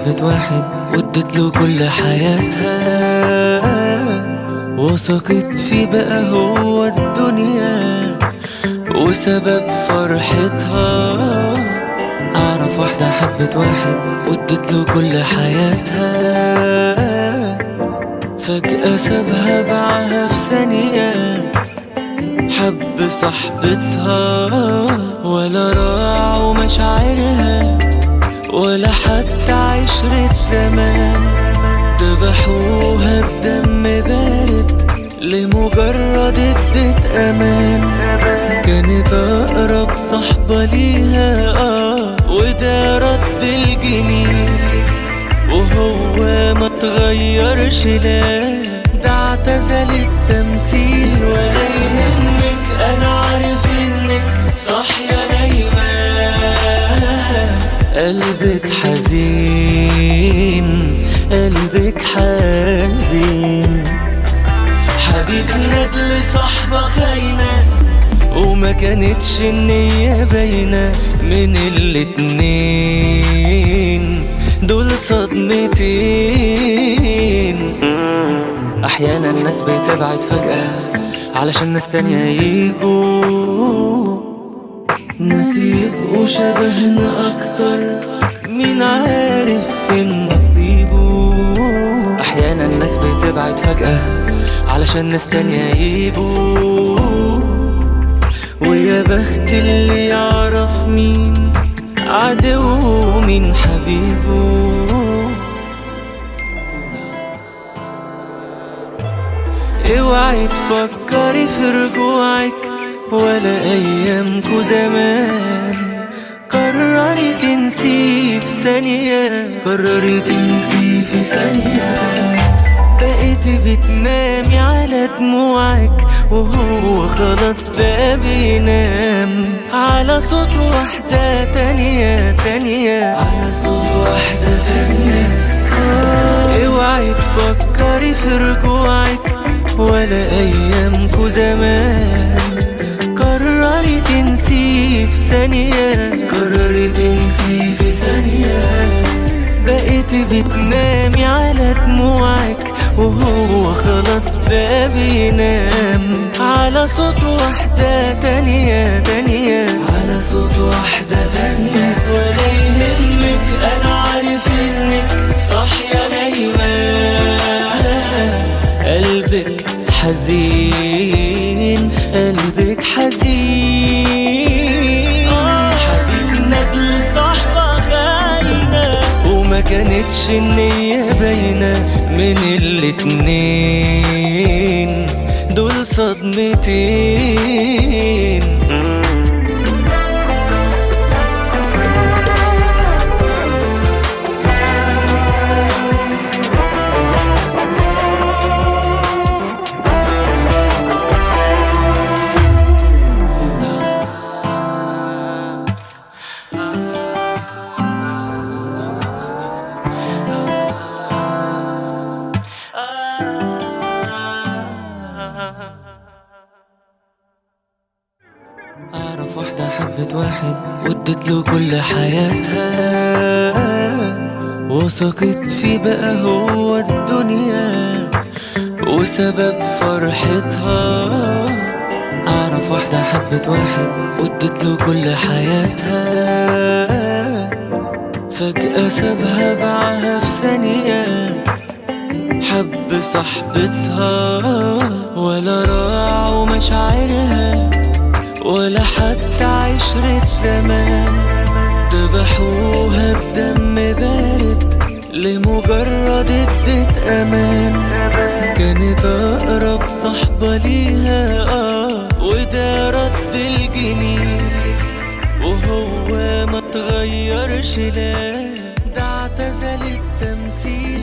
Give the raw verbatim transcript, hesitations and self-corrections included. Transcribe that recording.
حبت واحد وادت له كل حياتها، وثقت فيه بقى هو الدنيا وسبب فرحتها. اعرف واحدة حبت واحد وادت له كل حياتها، فجأة سابها باعها في ثانية، حب صاحبتها ولا راعوا مشاعرها ولا حتى عشرة زمان، ذبحوها بدم بارد لمجرد ادت امان. كانت اقرب صحبة ليها اه وده رد الجميل، وهو ما تغيرش لا ده اعتزل التمثيل. ولا يهمك انا عارف انك صاحية نايمة، قلبك حزين قلبك حزين. حبيبنا دل صاحبة خاينة وما كانتش النية باينة، من الاتنين دول صدمتين. احيانا الناس بتبعد فجأة علشان ناس تانية يجوا، ناس يبقوا شبهنا اكتر مين عارف فين نصيبه. احيانا الناس بتبعد فجأة علشان ناس تانية يجوا، ويا بخت اللي يعرف مين عدو ومين حبيبه. اوعي تفكري في رجوعك ولا ايامكو زمان، قرري تنسي في ثانية، قرري تنسي في ثانية. بقيت بتنامي على دموعك وهو خلاص بقى بينام على صوت واحدة تانية تانية، على صوت واحدة تانية. آه اوعي تفكري في رجوعك ولا ايامكو زمان، قرري تنسي في ثانية، قرري تنسي في ثانية. بقيت بتنامي على دموعك وهو خلاص بقى بينام على صوت واحدة تانية تانية، على صوت واحدة تانية. ولا يهمك انا عارف انك صاحية نايمة، قلبك حزين قلبك حزين. آه حبيبنا دل صحبة خاينة وما كانتش النية باينة، من الاتنين دول صدمتين. أعرف واحدة حبت واحد وادت له كل حياتها، وثقت فيه بقى هو الدنيا وسبب فرحتها. أعرف واحدة حبت واحد وادت له كل حياتها، فجأة سابها باعها في ثانية، حب صاحبتها ولا راعوا مشاعرها ولا حتى عشرة زمان، ذبحوها بدم بارد لمجرد ادت امان. كانت اقرب صحبة ليها اه وده رد الجميل، وهو ما تغيرش لا ده اعتزل التمثيل.